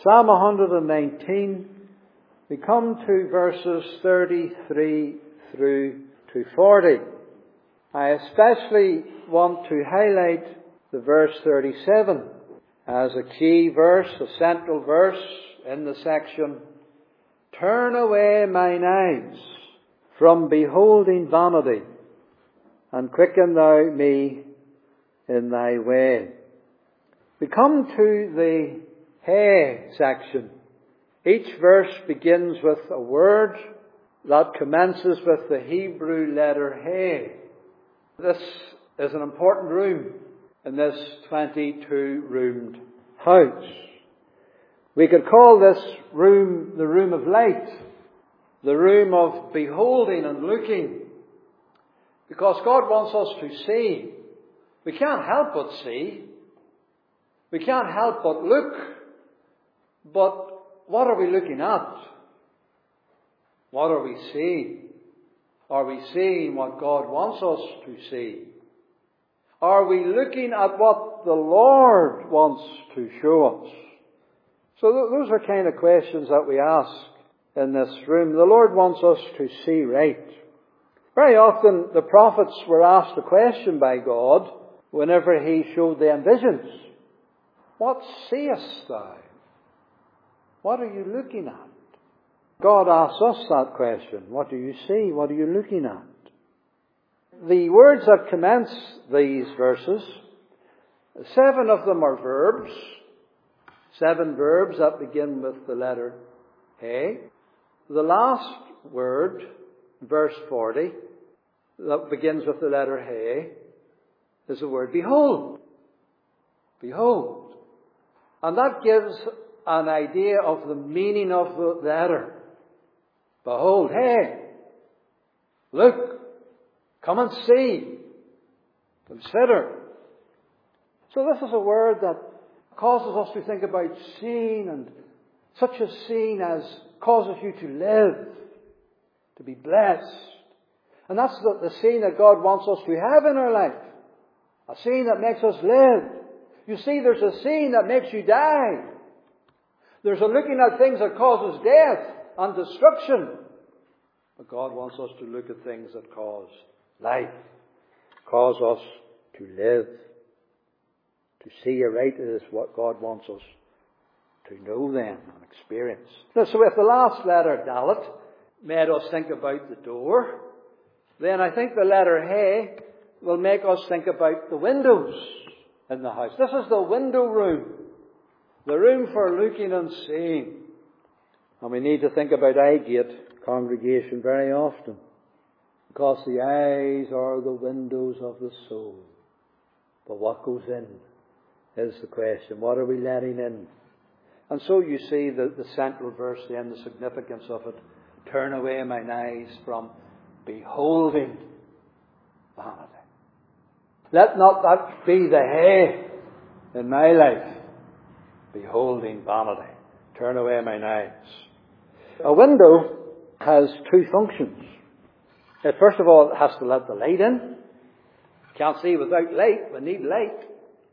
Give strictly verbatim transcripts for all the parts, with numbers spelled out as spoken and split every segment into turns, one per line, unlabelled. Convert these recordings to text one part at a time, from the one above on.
Psalm one nineteen, we come to verses thirty-three through to forty. I especially want to highlight the verse thirty-seven as a key verse, a central verse in the section. Turn away mine eyes from beholding vanity, and quicken thou me in thy way. We come to the Hey section. Each verse begins with a word that commences with the Hebrew letter Hey. This is an important room in this twenty-two roomed house. We could call this room the room of light, the room of beholding and looking, because God wants us to see. We can't help but see. We can't help but look. But what are we looking at? What are we seeing? Are we seeing what God wants us to see? Are we looking at what the Lord wants to show us? So those are kind of questions that we ask in this room. The Lord wants us to see right. Very often the prophets were asked a question by God whenever He showed them visions. What seest thou? What are you looking at? God asks us that question. What do you see? What are you looking at? The words that commence these verses, seven of them are verbs. Seven verbs that begin with the letter Hey. The last word, verse forty, that begins with the letter Hey, is the word behold. Behold. And that gives an idea of the meaning of the letter. Behold, hey, look, come and see, consider. So this is a word that causes us to think about seeing, and such a seeing as causes you to live, to be blessed. And that's the, the seeing that God wants us to have in our life. A seeing that makes us live. You see, there's a seeing that makes you die. There's a looking at things that causes death and destruction. But God wants us to look at things that cause life, cause us to live. To see aright is what God wants us to know then and experience. So if the last letter, Dalet, made us think about the door, then I think the letter Hey will make us think about the windows in the house. This is the window room. The room for looking and seeing. And we need to think about Highgate congregation very often. Because the eyes are the windows of the soul. But what goes in is the question. What are we letting in? And so you see the, the central verse then, the significance of it. Turn away mine eyes from beholding vanity. Let not that be the Hey in my life. Beholding vanity. Turn away mine eyes. A window has two functions. It, first of all, it has to let the light in. Can't see without light. We need light.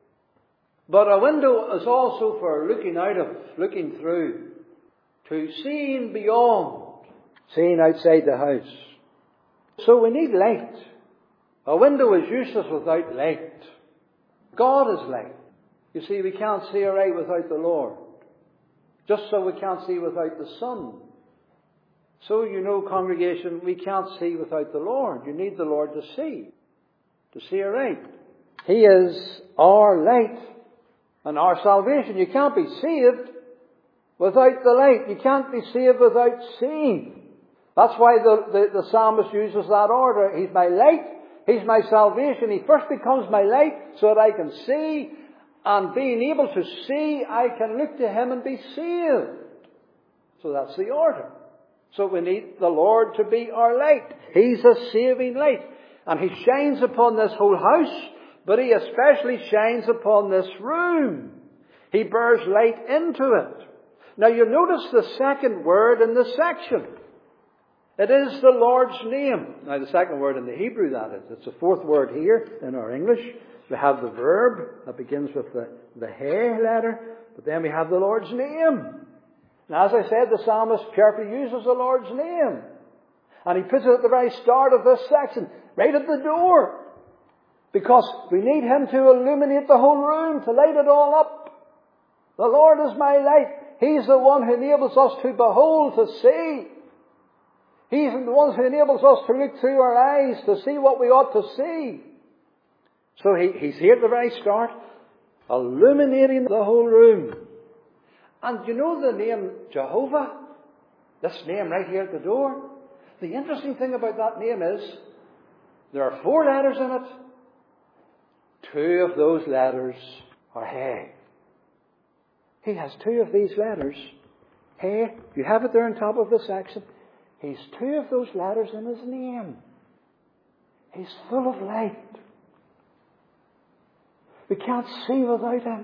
But a window is also for looking out of, looking through, to seeing beyond, seeing outside the house. So we need light. A window is useless without light. God is light. You see, we can't see aright without the Lord. Just so we can't see without the sun. So, you know, congregation, we can't see without the Lord. You need the Lord to see. To see aright. He is our light and our salvation. You can't be saved without the light. You can't be saved without seeing. That's why the, the, the psalmist uses that order. He's my light. He's my salvation. He first becomes my light so that I can see. And being able to see, I can look to Him and be saved. So that's the order. So we need the Lord to be our light. He's a saving light. And He shines upon this whole house, but He especially shines upon this room. He bears light into it. Now you notice the second word in this section. It is the Lord's name. Now the second word in the Hebrew, that is. It's the fourth word here in our English. We have the verb that begins with the, the he letter. But then we have the Lord's name. And as I said, the psalmist carefully uses the Lord's name. And he puts it at the very start of this section. Right at the door. Because we need Him to illuminate the whole room. To light it all up. The Lord is my light. He's the one who enables us to behold, to see. He's the one who enables us to look through our eyes, to see what we ought to see. So he, he's here at the very start, illuminating the whole room. And you know the name Jehovah? This name right here at the door? The interesting thing about that name is, there are four letters in it. Two of those letters are He. He has two of these letters. He. You have it there on top of the section. He's two of those letters in His name. He's full of light. We can't see without Him.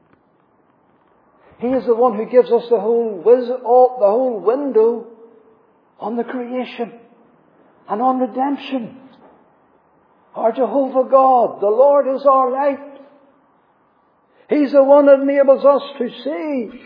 He is the one who gives us the whole wiz- all, the whole window on the creation and on redemption. Our Jehovah God, the Lord is our light. He's the one that enables us to see.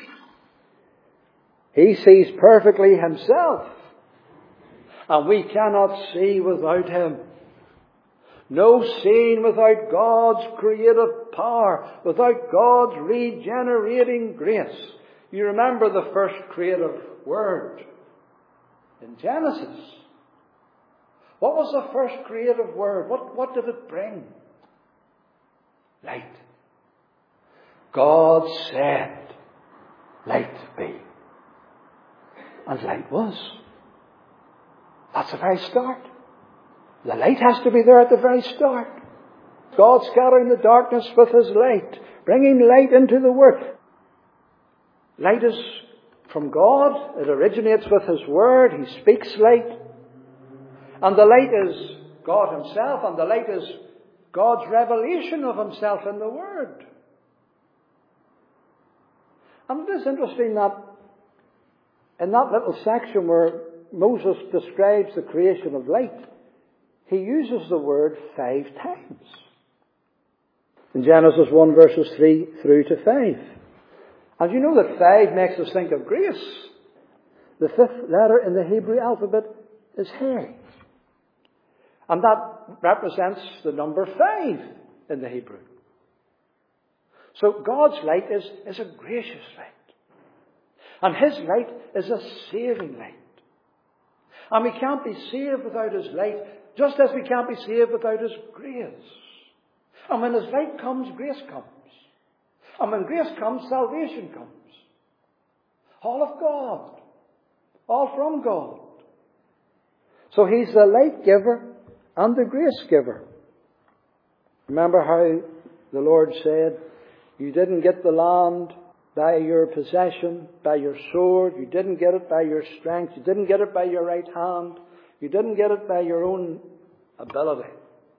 He sees perfectly Himself. And we cannot see without Him. No seeing without God's creative power, without God's regenerating grace. You remember the first creative word in Genesis. What was the first creative word? What, what did it bring? Light. God said, light be. And light was. That's the very start. The light has to be there at the very start. God scattering the darkness with His light, bringing light into the world. Light is from God. It originates with His Word. He speaks light. And the light is God Himself, and the light is God's revelation of Himself in the Word. And it is interesting that in that little section where Moses describes the creation of light, he uses the word five times. In Genesis one verses three through to five. And you know that five makes us think of grace. The fifth letter in the Hebrew alphabet is He. And that represents the number five in the Hebrew. So God's light is, is a gracious light. And His light is a saving light. And we can't be saved without His light, just as we can't be saved without His grace. And when His light comes, grace comes. And when grace comes, salvation comes. All of God. All from God. So He's the light giver and the grace giver. Remember how the Lord said, you didn't get the land by your possession, by your sword. You didn't get it by your strength. You didn't get it by your right hand. You didn't get it by your own ability.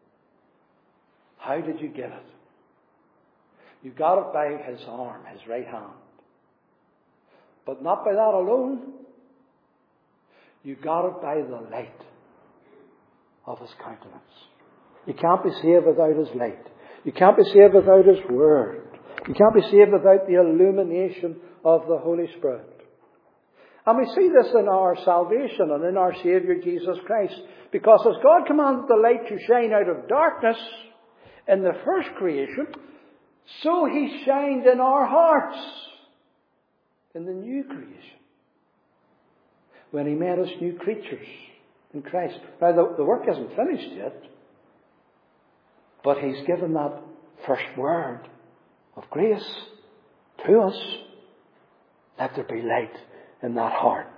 How did you get it? You got it by His arm, His right hand. But not by that alone. You got it by the light of His countenance. You can't be saved without His light. You can't be saved without His Word. You can't be saved without the illumination of the Holy Spirit. And we see this in our salvation and in our Saviour Jesus Christ. Because as God commanded the light to shine out of darkness in the first creation, so He shined in our hearts in the new creation. When He made us new creatures in Christ. Now the, the work isn't finished yet. But He's given that first word of grace to us. Let there be light in that heart.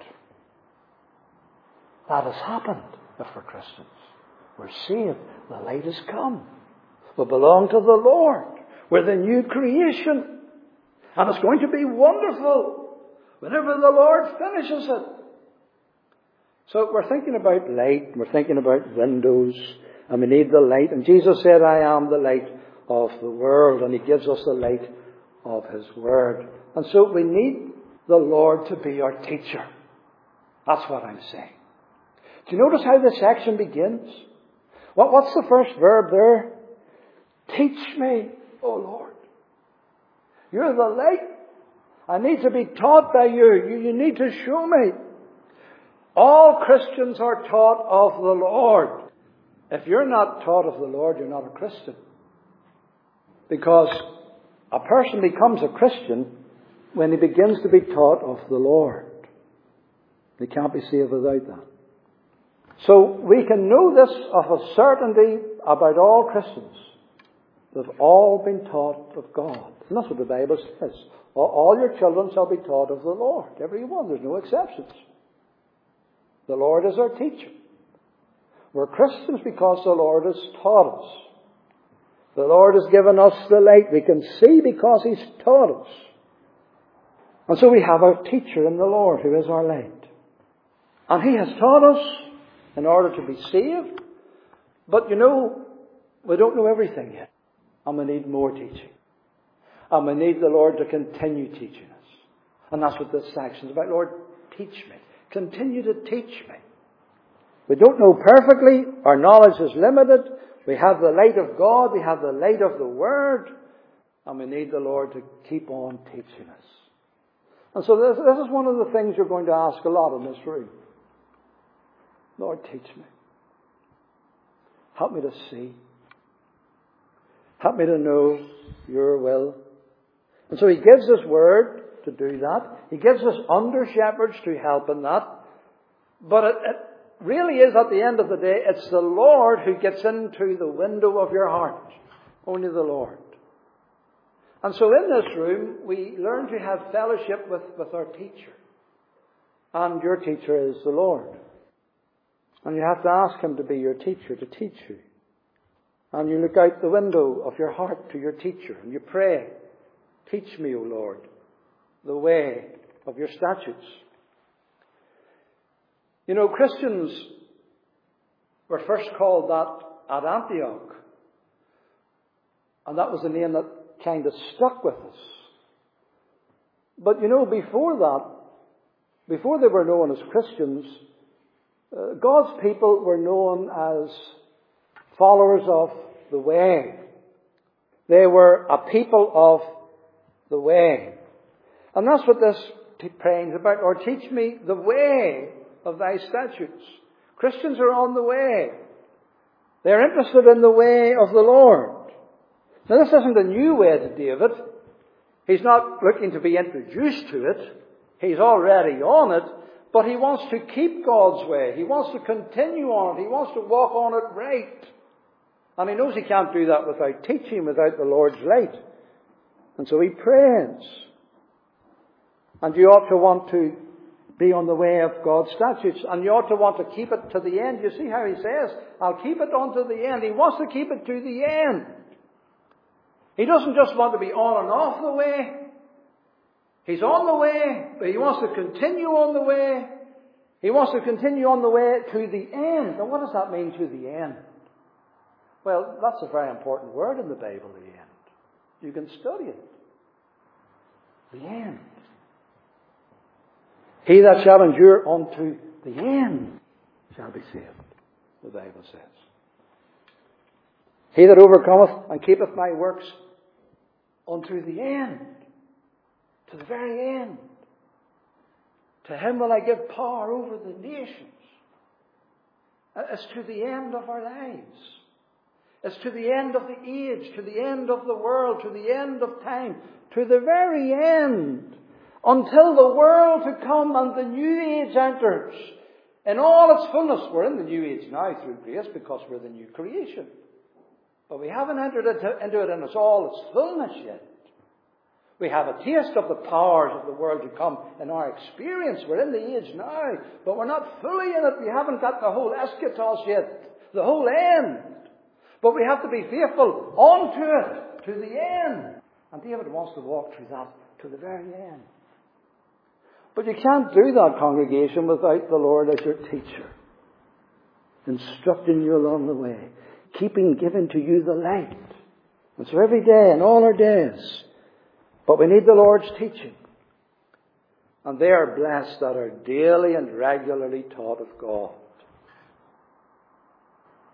That has happened if we're Christians. We're saved. The light has come. We belong to the Lord. We're the new creation. And it's going to be wonderful whenever the Lord finishes it. So we're thinking about light. We're thinking about windows. And we need the light. And Jesus said, I am the light of the world. And He gives us the light of His Word. And so we need the Lord to be our teacher. That's what I'm saying. Do you notice how this section begins? What, what's the first verb there? Teach me, O Lord. You're the light. I need to be taught by you. You, you need to show me. All Christians are taught of the Lord. If you're not taught of the Lord, you're not a Christian. Because a person becomes a Christian when he begins to be taught of the Lord. They can't be saved without that. So we can know this of a certainty about all Christians. They've all been taught of God. And that's what the Bible says. All your children shall be taught of the Lord. Every one. There's no exceptions. The Lord is our teacher. We're Christians because the Lord has taught us. The Lord has given us the light. We can see because He's taught us. And so we have our teacher in the Lord who is our light. And He has taught us in order to be saved. But you know, we don't know everything yet. And we need more teaching. And we need the Lord to continue teaching us. And that's what this section is about. Lord, teach me. Continue to teach me. We don't know perfectly. Our knowledge is limited. We have the light of God. We have the light of the Word. And we need the Lord to keep on teaching us. And so this, this is one of the things you're going to ask a lot in this room. Lord, teach me. Help me to see. Help me to know your will. And so He gives His Word to do that. He gives us under-shepherds to help in that. But it, it really is, at the end of the day, it's the Lord who gets into the window of your heart. Only the Lord. And so in this room, we learn to have fellowship with, with our teacher. And your teacher is the Lord. And you have to ask Him to be your teacher, to teach you. And you look out the window of your heart to your teacher and you pray, teach me, O Lord, the way of your statutes. You know, Christians were first called that at Antioch. And that was the name that kind of stuck with us. But you know, before that, before they were known as Christians, uh, God's people were known as followers of the way. They were a people of the way. And that's what this praying is about. Lord, teach me the way of thy statutes. Christians are on the way. They're interested in the way of the Lord. Now, this isn't a new way to David. He's not looking to be introduced to it. He's already on it. But he wants to keep God's way. He wants to continue on it. He wants to walk on it right. And he knows he can't do that without teaching, without the Lord's light. And so he prays. And you ought to want to be on the way of God's statutes. And you ought to want to keep it to the end. You see how he says, I'll keep it unto the end. He wants to keep it to the end. He doesn't just want to be on and off the way. He's on the way, but he wants to continue on the way. He wants to continue on the way to the end. Now, what does that mean, to the end? Well, that's a very important word in the Bible, the end. You can study it. The end. He that shall endure unto the end shall be saved, the Bible says. He that overcometh and keepeth my works unto the end, to the very end, to him will I give power over the nations. It's to the end of our lives. It's to the end of the age, to the end of the world, to the end of time, to the very end, until the world to come and the new age enters in all its fullness. We're in the new age now through grace because we're the new creation. But we haven't entered into it in all its fullness yet. We have a taste of the powers of the world to come in our experience. We're in the age now, but we're not fully in it. We haven't got the whole eschatos yet, the whole end. But we have to be faithful onto it, to the end. And David wants to walk through that to the very end. But you can't do that, congregation, without the Lord as your teacher, instructing you along the way, keeping, giving to you the light. And so every day, in all our days. But we need the Lord's teaching. And they are blessed that are daily and regularly taught of God.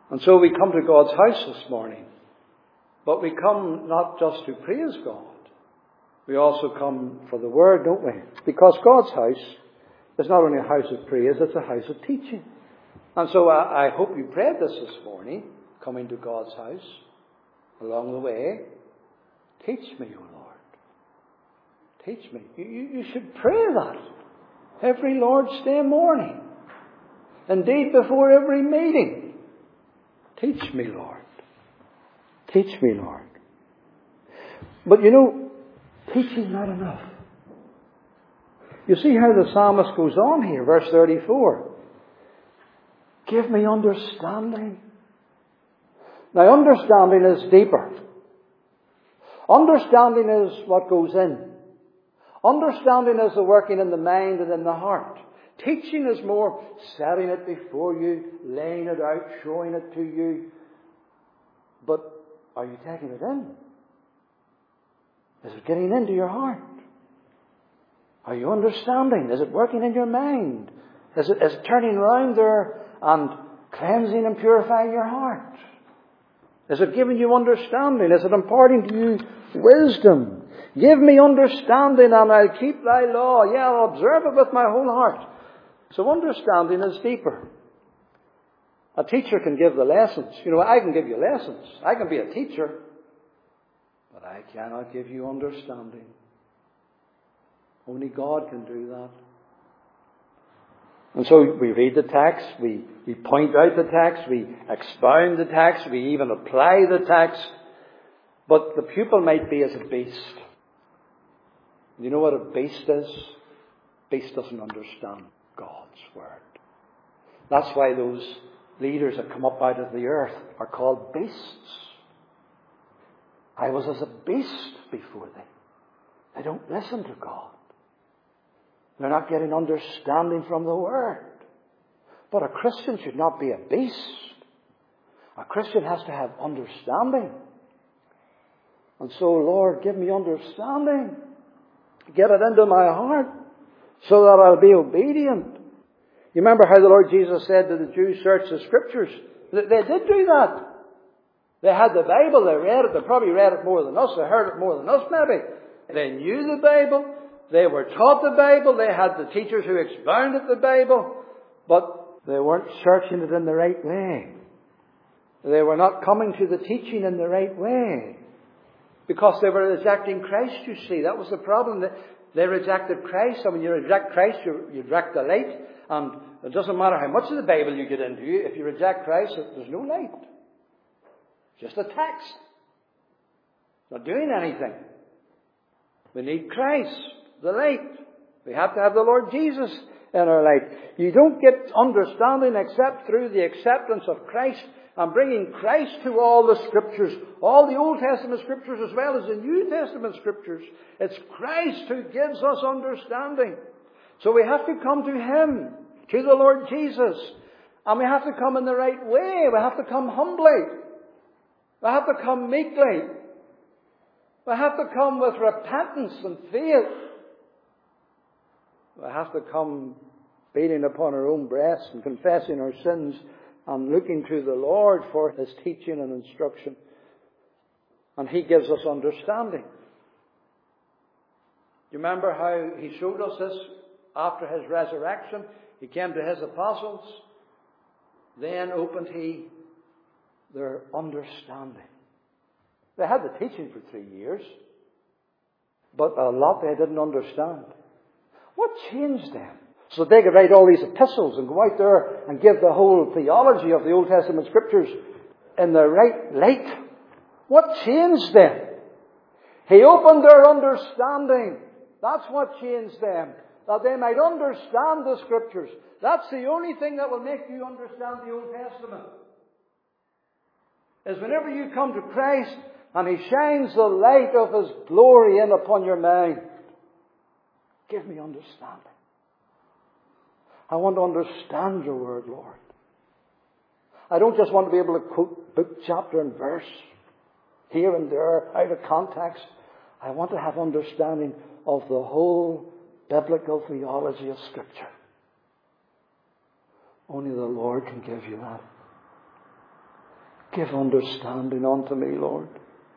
And so we come to God's house this morning. But we come not just to praise God. We also come for the Word, don't we? Because God's house is not only a house of praise, it's a house of teaching. And so I, I hope you prayed this this morning, coming to God's house. Along the way, teach me, O Lord. Teach me. You, you, you should pray that every Lord's Day morning. Indeed, before every meeting. Teach me, Lord. Teach me, Lord. But you know, teaching not enough. You see how the psalmist goes on here, verse thirty-four. Give me understanding. Now, understanding is deeper. Understanding is what goes in. Understanding is the working in the mind and in the heart. Teaching is more setting it before you, laying it out, showing it to you. But are you taking it in? Is it getting into your heart? Are you understanding? Is it working in your mind? Is it, is it turning around there and cleansing and purifying your heart? Is it giving you understanding? Is it imparting to you wisdom? Give me understanding and I'll keep thy law. Yeah, I'll observe it with my whole heart. So understanding is deeper. A teacher can give the lessons. You know, I can give you lessons. I can be a teacher. But I cannot give you understanding. Only God can do that. And so we read the text, we, we point out the text, we expound the text, we even apply the text. But the pupil might be as a beast. You know what a beast is? Beast doesn't understand God's Word. That's why those leaders that come up out of the earth are called beasts. I was as a beast before them. They don't listen to God. They're not getting understanding from the Word. But a Christian should not be a beast. A Christian has to have understanding. And so, Lord, give me understanding. Get it into my heart so that I'll be obedient. You remember how the Lord Jesus said to the Jews, search the Scriptures? They did do that. They had the Bible, they read it, they probably read it more than us, they heard it more than us maybe. They knew the Bible, they were taught the Bible, they had the teachers who expounded the Bible, but they weren't searching it in the right way. They were not coming to the teaching in the right way. Because they were rejecting Christ, you see. That was the problem. They rejected Christ. And when you reject Christ, you, you reject the light. And it doesn't matter how much of the Bible you get into. If you reject Christ, there's no light. Just a text. Not doing anything. We need Christ, the light. We have to have the Lord Jesus in our light. You don't get understanding except through the acceptance of Christ and bringing Christ to all the Scriptures, all the Old Testament Scriptures as well as the New Testament Scriptures. It's Christ who gives us understanding. So we have to come to Him, to the Lord Jesus. And we have to come in the right way. We have to come humbly. We have to come meekly. We have to come with repentance and faith. We have to come beating upon our own breasts and confessing our sins and looking to the Lord for His teaching and instruction. And He gives us understanding. You remember how He showed us this after His resurrection? He came to His apostles. Then opened He their understanding. They had the teaching for three years. But a lot they didn't understand. What changed them? So they could write all these epistles and go out there and give the whole theology of the Old Testament Scriptures in the right light. What changed them? He opened their understanding. That's what changed them. That they might understand the Scriptures. That's the only thing that will make you understand the Old Testament. Is whenever you come to Christ and He shines the light of His glory in upon your mind. Give me understanding. I want to understand your Word, Lord. I don't just want to be able to quote book, chapter and verse here and there out of context. I want to have understanding of the whole biblical theology of Scripture. Only the Lord can give you that. Give understanding unto me, Lord.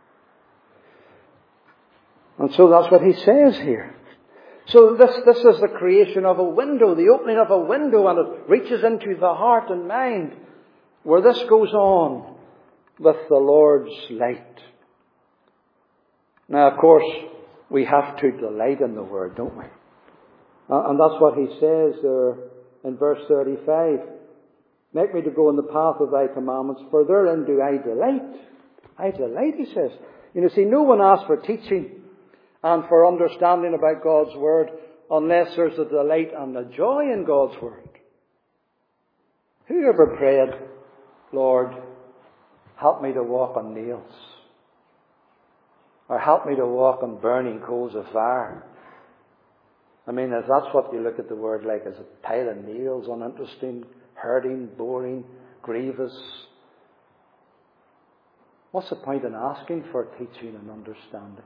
And so that's what he says here. So this, this is the creation of a window, the opening of a window, and it reaches into the heart and mind where this goes on with the Lord's light. Now, of course, we have to delight in the Word, don't we? And that's what he says there in verse thirty-five. Make me to go in the path of thy commandments, for therein do I delight. I delight, he says. You know, see, no one asks for teaching and for understanding about God's Word unless there's a delight and a joy in God's Word. Who ever prayed, Lord, help me to walk on nails? Or help me to walk on burning coals of fire? I mean, if that's what you look at the Word like, as a pile of nails, uninteresting, hurting, boring, grievous. What's the point in asking for teaching and understanding?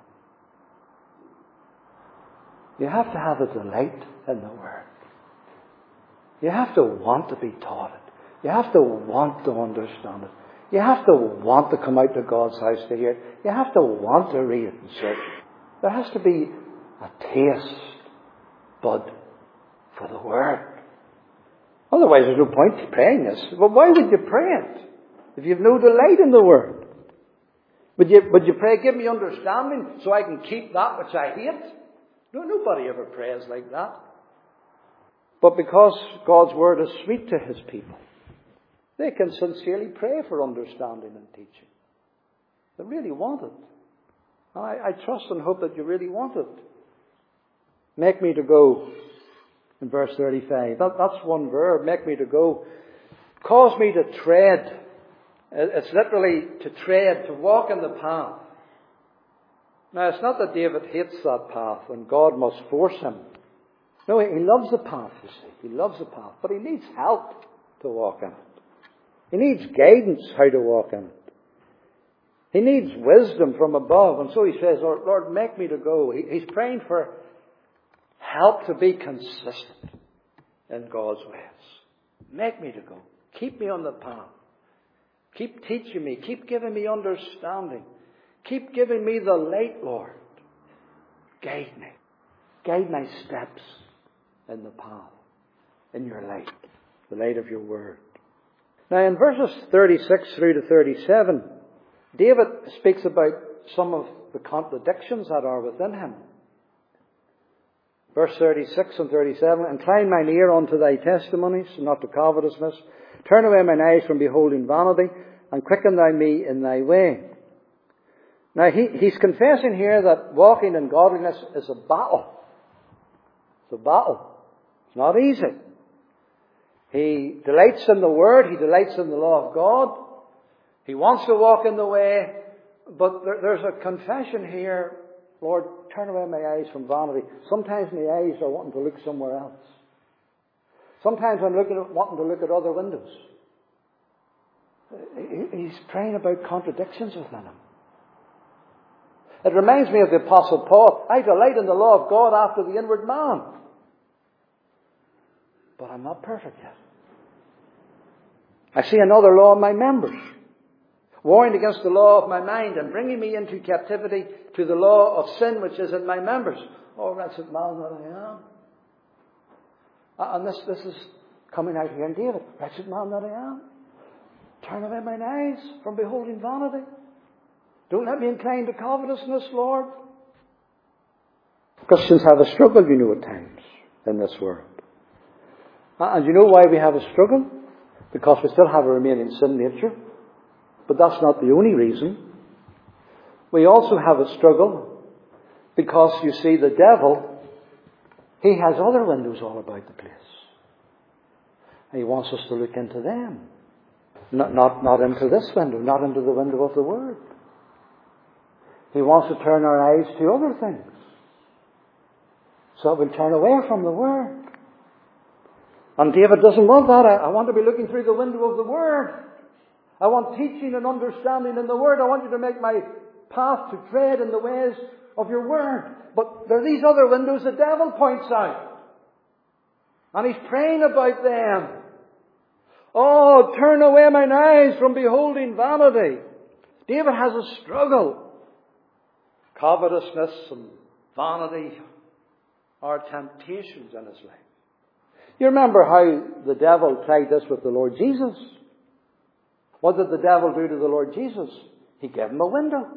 You have to have a delight in the Word. You have to want to be taught it. You have to want to understand it. You have to want to come out to God's house to hear it. You have to want to read it and search it. There has to be a taste bud for the Word. Otherwise there's no point in praying this. Well, why would you pray it if you have no delight in the Word? Would you, would you pray, give me understanding so I can keep that which I hate? No, nobody ever prays like that. But because God's Word is sweet to His people, they can sincerely pray for understanding and teaching. They really want it. I, I trust and hope that you really want it. Make me to go, in verse thirty-five. That, that's one verb, make me to go. Cause me to tread. It's literally to tread, to walk in the path. Now, it's not that David hates that path and God must force him. No, he loves the path, you see. He loves the path. But he needs help to walk in it. He needs guidance how to walk in it. He needs wisdom from above. And so he says, Lord, Lord make me to go. He, he's praying for help to be consistent in God's ways. Make me to go. Keep me on the path. Keep teaching me. Keep giving me understanding. Keep giving me the light, Lord. Guide me. Guide my steps in the path, in your light, the light of your Word. Now in verses thirty-six through to thirty-seven, David speaks about some of the contradictions that are within him. Verse thirty-six and thirty-seven, incline mine ear unto thy testimonies, not to covetousness. Turn away mine eyes from beholding vanity, and quicken thou me in thy way. Now he, he's confessing here that walking in godliness is a battle. It's a battle. It's not easy. He delights in the Word. He delights in the law of God. He wants to walk in the way. But there, there's a confession here. Lord, turn away my eyes from vanity. Sometimes my eyes are wanting to look somewhere else. Sometimes I'm looking at, wanting to look at other windows. He's praying about contradictions within him. It reminds me of the Apostle Paul. I delight in the law of God after the inward man. But I'm not perfect yet. I see another law in my members, warring against the law of my mind and bringing me into captivity to the law of sin which is in my members. Oh, wretched man that I am. And this, this is coming out here in David. Wretched man that I am. Turn away mine eyes from beholding vanity. Don't let me incline to covetousness, Lord. Christians have a struggle, you know, at times in this world. And you know why we have a struggle? Because we still have a remaining sin nature. But that's not the only reason. We also have a struggle because, you see, the devil, he has other windows all about the place. And he wants us to look into them. Not, not, not into this window, not into the window of the Word. He wants to turn our eyes to other things, so that we'll turn away from the Word. And David doesn't want that. I, I want to be looking through the window of the Word. I want teaching and understanding in the Word. I want you to make my path to tread in the ways of your Word. But there are these other windows the devil points out. And he's praying about them. Oh, turn away mine eyes from beholding vanity. David has a struggle. Covetousness and vanity are temptations in his life. You remember how the devil tried this with the Lord Jesus. What did the devil do to the Lord Jesus? He gave him a window.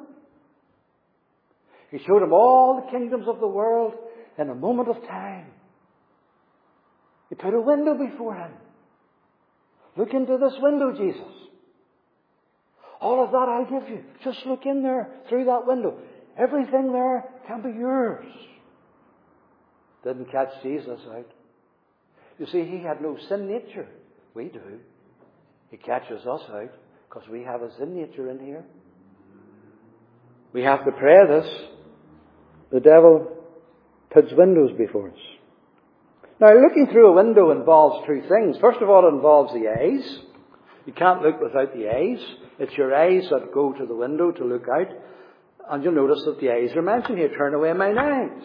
He showed him all the kingdoms of the world in a moment of time. He put a window before him. Look into this window, Jesus. All of that I'll give you. Just look in there through that window. Everything there can be yours. Didn't catch Jesus out. You see, he had no sin nature. We do. He catches us out because we have a sin nature in here. We have to pray this. The devil puts windows before us. Now, looking through a window involves two things. First of all, it involves the eyes. You can't look without the eyes. It's your eyes that go to the window to look out. And you'll notice that the eyes are mentioned here. Turn away mine eyes.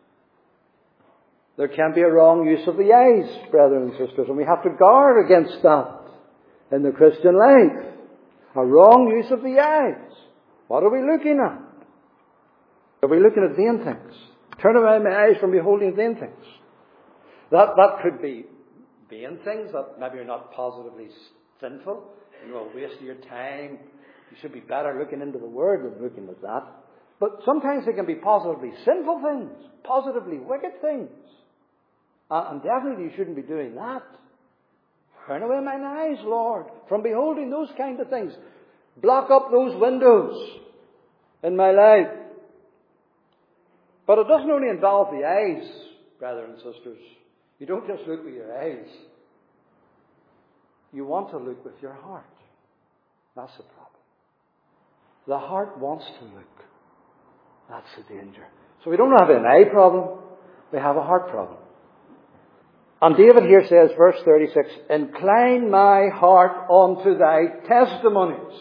There can be a wrong use of the eyes, brethren and sisters, and we have to guard against that in the Christian life. A wrong use of the eyes. What are we looking at? Are we looking at vain things? Turn away my eyes from beholding vain things. That that could be vain things that maybe are not positively sinful. You know, wasting your time. You should be better looking into the Word than looking at that. But sometimes they can be positively sinful things, positively wicked things. Uh, and definitely you shouldn't be doing that. Turn away mine eyes, Lord, from beholding those kind of things. Block up those windows in my life. But it doesn't only involve the eyes, brothers and sisters. You don't just look with your eyes. You want to look with your heart. That's the problem. The heart wants to look. That's the danger. So we don't have an eye problem. We have a heart problem. And David here says, verse thirty-six, incline my heart unto thy testimonies.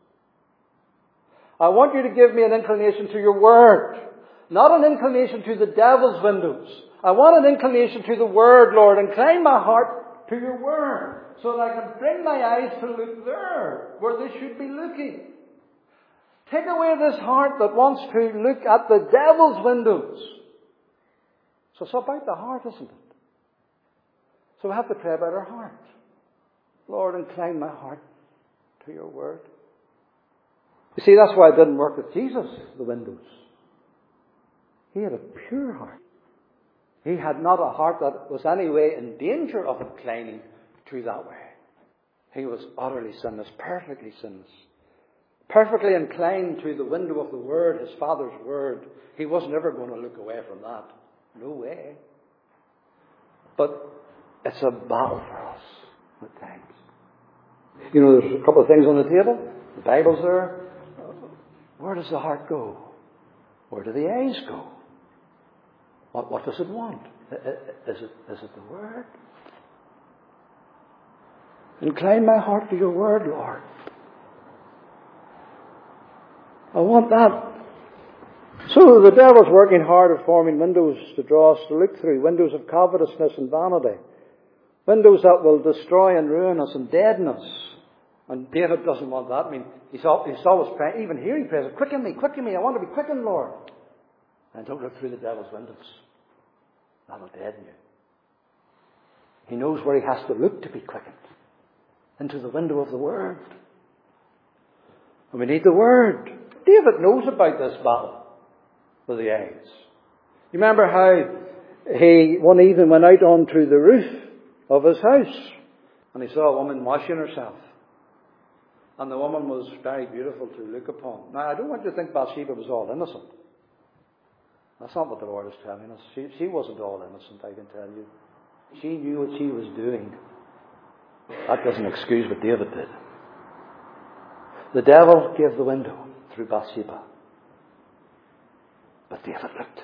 I want you to give me an inclination to your word. Not an inclination to the devil's windows. I want an inclination to the word, Lord. Incline my heart to your word, so that I can bring my eyes to look there, where they should be looking. Take away this heart that wants to look at the devil's windows. So it's about the heart, isn't it? So we have to pray about our heart. Lord, incline my heart to your word. You see, that's why it didn't work with Jesus, the windows. He had a pure heart. He had not a heart that was any way in danger of inclining to that way. He was utterly sinless, perfectly sinless. Perfectly inclined to the window of the Word, His Father's Word. He wasn't ever going to look away from that. No way. But it's a battle for us at times. You know, there's a couple of things on the table. The Bible's there. Where does the heart go? Where do the eyes go? What, what does it want? Is it, is it the Word? Incline my heart to your Word, Lord. I want that. So the devil's working hard at forming windows to draw us to look through. Windows of covetousness and vanity. Windows that will destroy and ruin us and deaden us. And David doesn't want that. I mean, he's always praying. Even here he prays, quicken me, quicken me. I want to be quickened, Lord. And don't look through the devil's windows. That'll deaden you. He knows where he has to look to be quickened. Into the window of the Word. And we need the Word. David knows about this battle with the eyes. You remember how he one evening went out onto the roof of his house and he saw a woman washing herself. And the woman was very beautiful to look upon. Now, I don't want you to think Bathsheba was all innocent. That's not what the Lord is telling us. She, she wasn't all innocent, I can tell you. She knew what she was doing. That doesn't excuse what David did. The devil gave the window through Bathsheba. But David looked.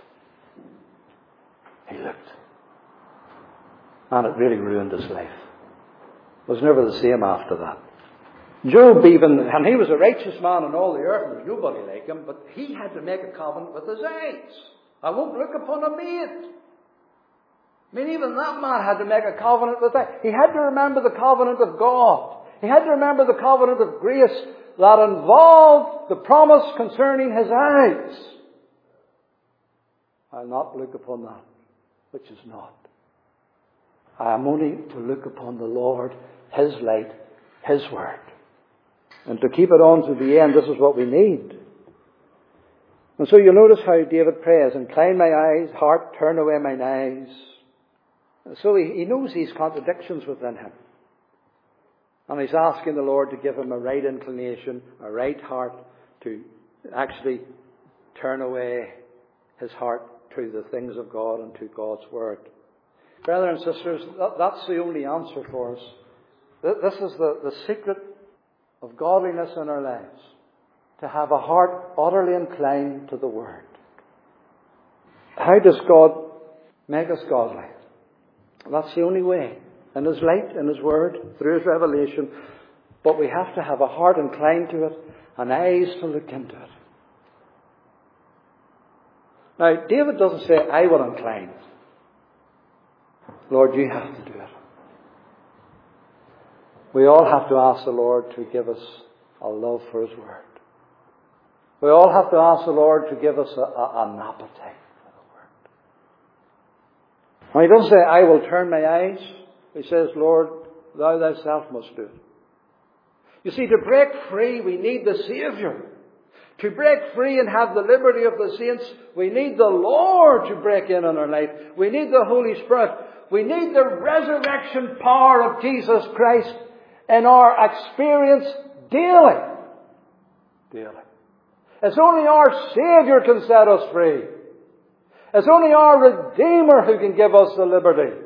He looked. And it really ruined his life. Was never the same after that. Job even, and he was a righteous man on all the earth, and there's nobody like him, but he had to make a covenant with his eyes. I won't look upon a maid. I mean, even that man had to make a covenant with that. He had to remember the covenant of God. He had to remember the covenant of grace that involved the promise concerning his eyes. I'll not look upon that which is not. I am only to look upon the Lord, His light, His word. And to keep it on to the end, this is what we need. And so you'll notice how David prays, incline my eyes, heart, turn away mine eyes. So he, he knows these contradictions within him. And he's asking the Lord to give him a right inclination, a right heart, to actually turn away his heart to the things of God and to God's word. Brothers and sisters, that, that's the only answer for us. This is the, the secret of godliness in our lives. To have a heart utterly inclined to the word. How does God make us godly? That's the only way. In His light, in His word, through His revelation. But we have to have a heart inclined to it and eyes to look into it. Now, David doesn't say, I will incline. Lord, you have to do it. We all have to ask the Lord to give us a love for His word. We all have to ask the Lord to give us a, a, an appetite for the word. Now, He doesn't say, I will turn my eyes. He says, Lord, thou thyself must do it. You see, to break free, we need the Saviour. To break free and have the liberty of the saints, we need the Lord to break in on our life. We need the Holy Spirit. We need the resurrection power of Jesus Christ in our experience daily. Daily. It's only our Saviour can set us free. It's only our Redeemer who can give us the liberty.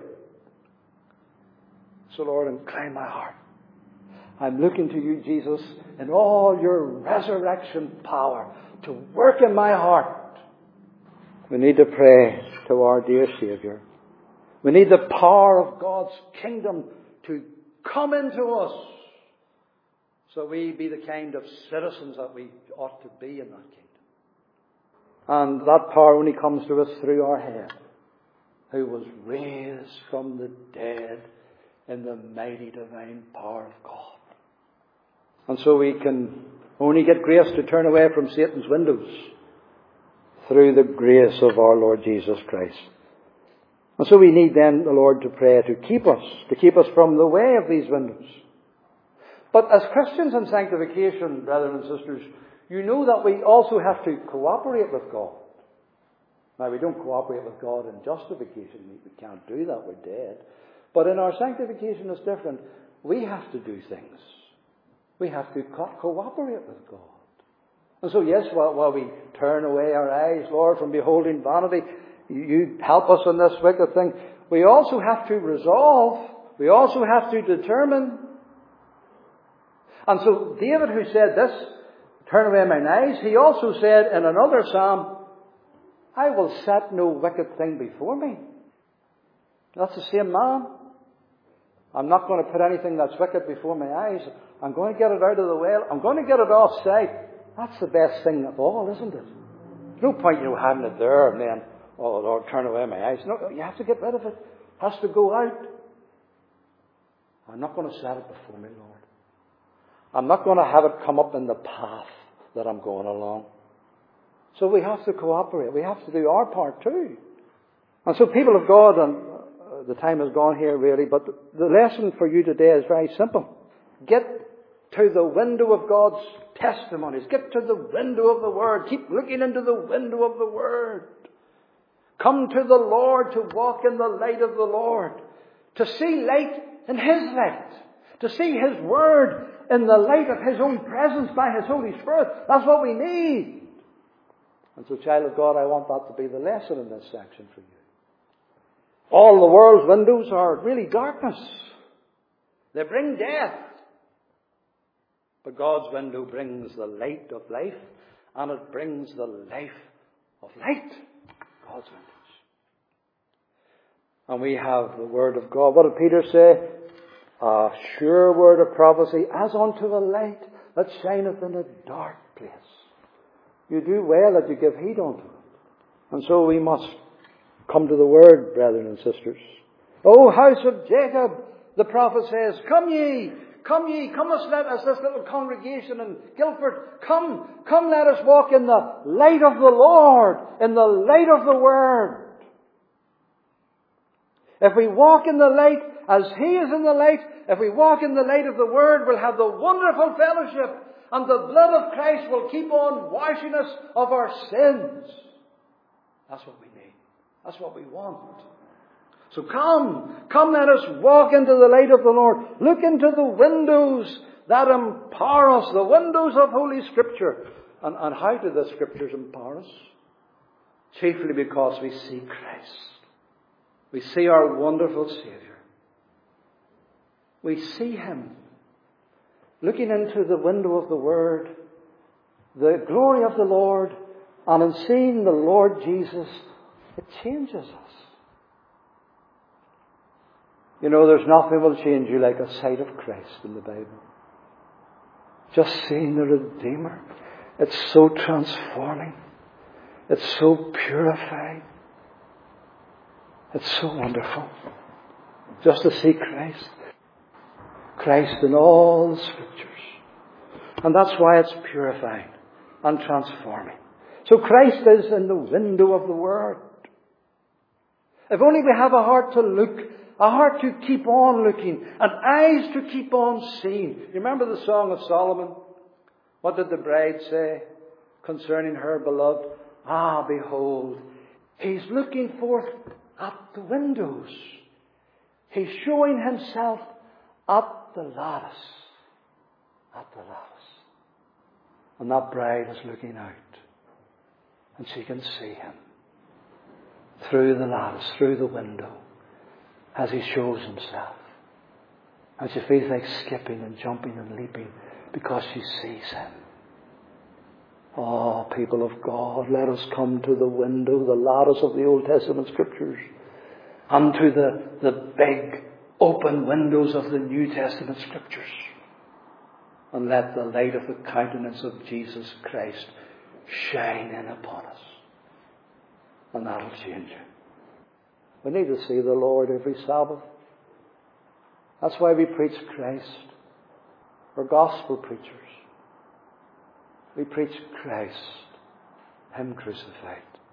So Lord, incline my heart. I'm looking to you, Jesus, in all your resurrection power to work in my heart. We need to pray to our dear Saviour. We need the power of God's kingdom to come into us so we be the kind of citizens that we ought to be in that kingdom. And that power only comes to us through our head, who was raised from the dead in the mighty divine power of God. And so we can only get grace to turn away from Satan's windows through the grace of our Lord Jesus Christ. And so we need then the Lord to pray to keep us, to keep us from the way of these windows. But as Christians in sanctification, brothers and sisters, you know that we also have to cooperate with God. Now, we don't cooperate with God in justification. We can't do that. We're dead. But in our sanctification, it's different. We have to do things. We have to co- cooperate with God. And so, yes, while, while we turn away our eyes, Lord, from beholding vanity, you, you help us in this wicked thing. We also have to resolve. We also have to determine. And so, David, who said this, turn away mine eyes, he also said in another psalm, I will set no wicked thing before me. That's the same man. I'm not going to put anything that's wicked before my eyes. I'm going to get it out of the way. I'm going to get it off sight. That's the best thing of all, isn't it? There's no point, you know, having it there and then, oh Lord, turn away my eyes. No, you have to get rid of it. It has to go out. I'm not going to set it before me, Lord. I'm not going to have it come up in the path that I'm going along. So we have to cooperate. We have to do our part too. And so people of God, and the time has gone here really, but the lesson for you today is very simple. Get to the window of God's testimonies. Get to the window of the Word. Keep looking into the window of the Word. Come to the Lord to walk in the light of the Lord. To see light in His light. To see His Word in the light of His own presence by His Holy Spirit. That's what we need. And so, child of God, I want that to be the lesson in this section for you. All the world's windows are really darkness. They bring death. But God's window brings the light of life, and it brings the life of light. God's windows. And we have the Word of God. What did Peter say? A sure word of prophecy, as unto a light that shineth in a dark place. You do well that you give heed unto it. And so we must Come to the Word, brethren and sisters. O house of Jacob, the prophet says, come ye, come ye, come us, let us, this little congregation in Guildford, come, come let us walk in the light of the Lord, in the light of the Word. If we walk in the light as He is in the light, if we walk in the light of the Word, we'll have the wonderful fellowship, and the blood of Christ will keep on washing us of our sins. That's what we need. That's what we want. So come, come let us walk into the light of the Lord. Look into the windows that empower us, the windows of Holy Scripture. And, and how do the Scriptures empower us? Chiefly because we see Christ. We see our wonderful Saviour. We see Him. Looking into the window of the Word, the glory of the Lord, and in seeing the Lord Jesus, it changes us. You know, there's nothing will change you like a sight of Christ in the Bible. Just seeing the Redeemer. It's so transforming. It's so purifying. It's so wonderful. Just to see Christ. Christ in all the Scriptures. And that's why it's purifying and transforming. So Christ is in the window of the Word. If only we have a heart to look, a heart to keep on looking, and eyes to keep on seeing. You remember the Song of Solomon? What did the bride say concerning her beloved? Ah, behold, He's looking forth at the windows. He's showing Himself at the lattice. At the lattice. And that bride is looking out. And she can see Him. Through the lattice, through the window. As He shows Himself. And she feels like skipping and jumping and leaping because she sees Him. Oh, people of God, let us come to the window, the lattice of the Old Testament Scriptures, and to the, the big open windows of the New Testament Scriptures, and let the light of the countenance of Jesus Christ shine in upon us. And that'll change you. We need to see the Lord every Sabbath. That's why we preach Christ. We're gospel preachers. We preach Christ, Him crucified.